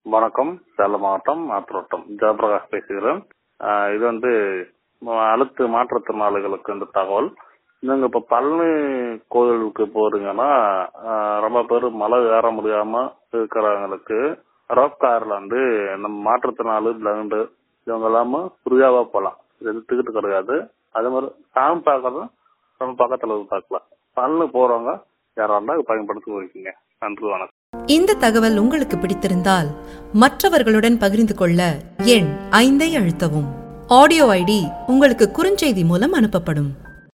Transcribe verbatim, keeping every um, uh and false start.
வணக்கம். சேலம் மாவட்டம் ஆத்திரோட்டம் ஜெயபிரகாஷ் பேசுகிறேன். ஆஹ் இது வந்து அழுத்து மாற்றுத்திறனாளிகளுக்கு இந்த தகவல். நீங்க இப்ப பழனி கோயிலுக்கு போறீங்கன்னா ஆஹ் ரொம்ப பேர் மலை ஏற முடியாம இருக்கிறவங்களுக்கு ரோப் கார்ல வந்து நம்ம மாற்றுத்திறனாளி பிளைண்டு இவங்க எல்லாமே ஃப்ரீயாவா போகலாம். இது டிக்கெட் கிடையாது. அதே மாதிரி சாமி பார்க்கறதும் நம்ம பக்கத்துல பார்க்கலாம். பழனி போறவங்க யாராண்டா பயன்படுத்தி போய்க்குங்க. நன்றி, வணக்கம். இந்த தகவல் உங்களுக்கு பிடித்திருந்தால் மற்றவர்களுடன் பகிர்ந்து கொள்ள எண் ஐந்தை அழுத்தவும். ஆடியோ ஐடி உங்களுக்கு குறுஞ்செய்தி மூலம் அனுப்பப்படும்.